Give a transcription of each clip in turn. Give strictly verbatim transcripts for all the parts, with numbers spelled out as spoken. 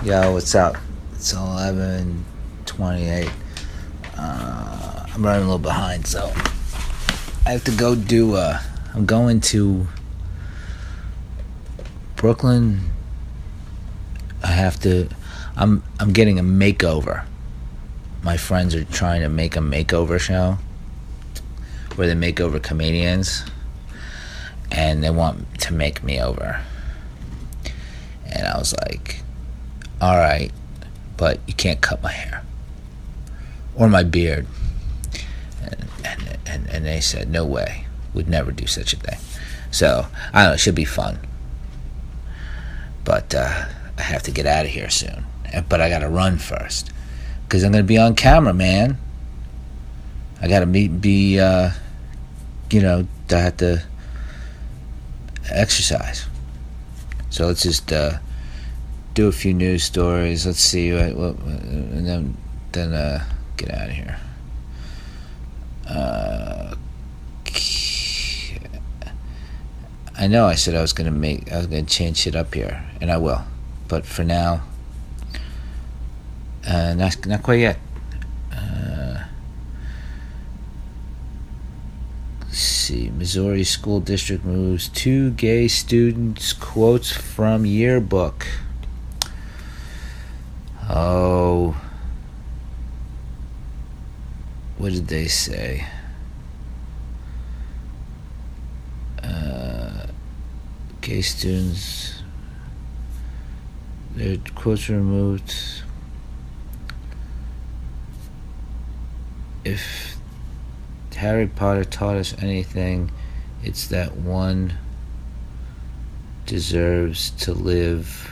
Yo, what's up? It's eleven twenty-eight. Uh, I'm running a little behind, so I have to go do. Uh, I'm going to Brooklyn. I have to. I'm I'm getting a makeover. My friends are trying to make a makeover show where they make over comedians, and they want to make me over. And I was like, all right, but you can't cut my hair or my beard. And, and, and, and they said, no way, would never do such a thing. So, I don't know, it should be fun. But uh, I have to get out of here soon. But I got to run first, because I'm going to be on camera, man. I got to be, be uh, you know, I have to exercise. So let's just uh, do a few news stories. Let's see, what, what, and then then uh, get out of here. Uh, I know I said I was gonna make, I was gonna change shit up here, and I will. But for now, uh, not not quite yet. Uh, let's see. Missouri school district moves two gay students quotes from yearbook. Oh, what did they say? Uh, gay students, their quotes removed. If Harry Potter taught us anything, it's that one deserves to live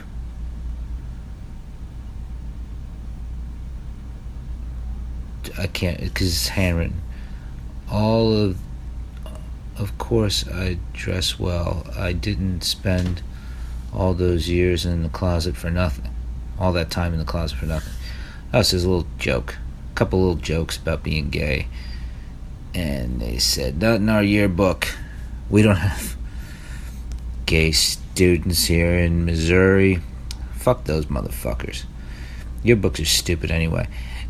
I can't, because it's handwritten. All of, of course, I dress well. I didn't spend all those years in the closet for nothing. All that time in the closet for nothing. That was just a little joke. A couple little jokes about being gay. And they said, not in our yearbook. We don't have gay students here in Missouri. Fuck those motherfuckers. Yearbooks are stupid anyway.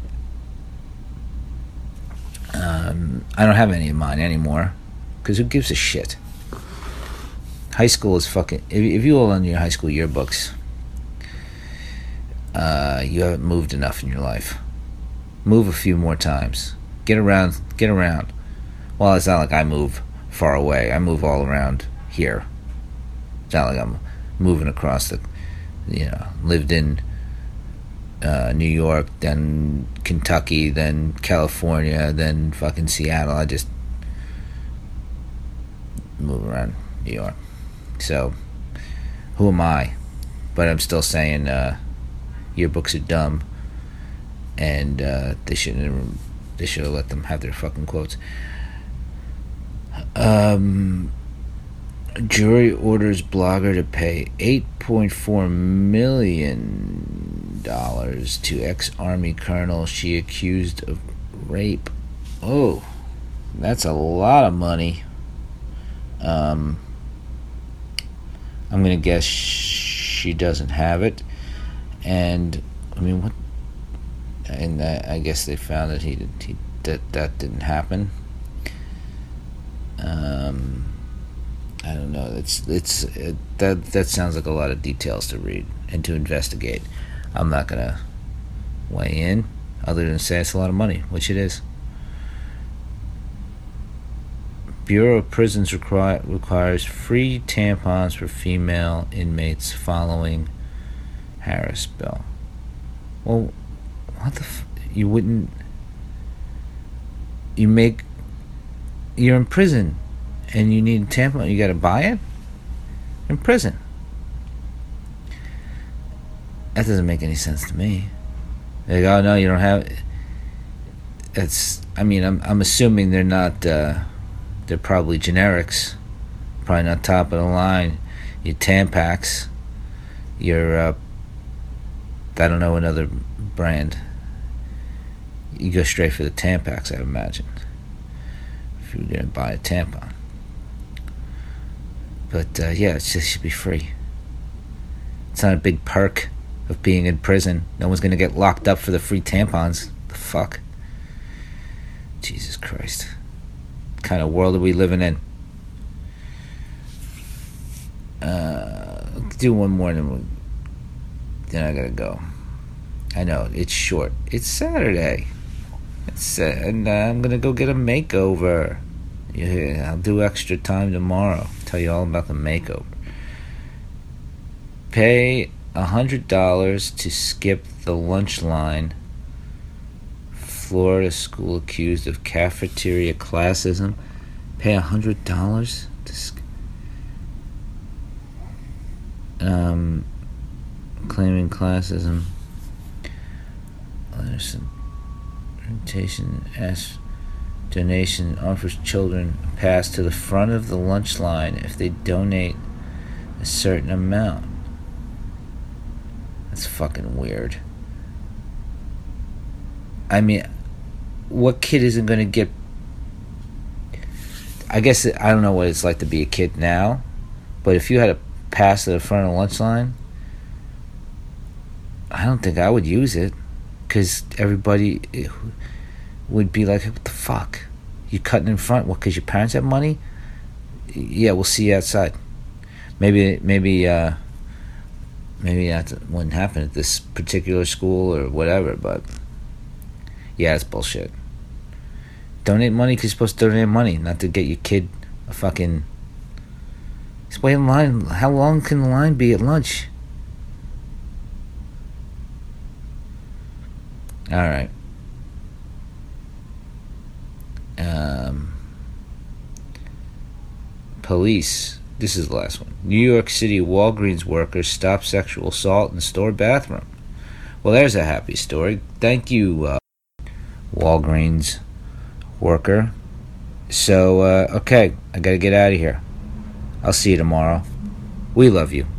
Um, I don't have any of mine anymore, because who gives a shit? High school is fucking... If, if you all on your high school yearbooks, uh, you haven't moved enough in your life. Move a few more times. Get around. Get around. Well, it's not like I move far away. I move all around here. It's not like I'm moving across the... You know, lived in... Uh, New York, then Kentucky, then California, then fucking Seattle. I just move around New York. So, who am I? But I'm still saying uh, yearbooks are dumb, and uh, they shouldn't. They should have let them have their fucking quotes. Um. Jury orders blogger to pay eight point four million dollars to ex-Army colonel she accused of rape. Oh, that's a lot of money. Um, I'm going to guess she doesn't have it. And, I mean, what? And uh, I guess they found that he, did, he that that didn't happen. Um... I don't know. It's it's it, that that sounds like a lot of details to read and to investigate. I'm not gonna weigh in, other than say it's a lot of money, which it is. Bureau of Prisons require, requires free tampons for female inmates following Harris bill. Well, what the f- you wouldn't? You make. You're in prison. And you need a tampon, you gotta buy it? In prison. That doesn't make any sense to me. They go, oh no, you don't have it. It's, I mean, I'm I'm assuming they're not, uh, they're probably generics. Probably not top of the line. Your Tampax, your, uh, I don't know another brand. You go straight for the Tampax, I imagine. If you're gonna buy a tampon. But uh, yeah, it just should be free. It's not a big perk. of being in prison. No one's gonna get locked up for the free tampons. The fuck? Jesus Christ. What kind of world are we living in? Uh, do one more, then, we'll, then I gotta go. I know, it's short. It's Saturday. It's, uh, and uh, I'm gonna go get a makeover. Yeah, I'll do extra time tomorrow. Tell you all about the makeover. Pay a hundred dollars to skip the lunch line. Florida school accused of cafeteria classism. Pay a hundred dollars to skip. Um, claiming classism. There's some orientation as donation offers children a pass to the front of the lunch line if they donate a certain amount. That's fucking weird. I mean, what kid isn't going to get... I guess, I don't know what it's like to be a kid now, but if you had a pass to the front of the lunch line, I don't think I would use it, because everybody would be like, what the fuck? You cutting in front? What, because your parents have money? Yeah, we'll see you outside. Maybe, maybe, uh, maybe that wouldn't happen at this particular school or whatever, but yeah, it's bullshit. Donate money because you're supposed to donate money, not to get your kid a fucking... Just wait in line. How long can the line be at lunch? Alright. Um, police. This is the last one. New York City Walgreens workers stop sexual assault in store bathroom. Well, there's a happy story. Thank you, uh, Walgreens worker. So, uh, okay, I gotta get out of here. I'll see you tomorrow. We love you.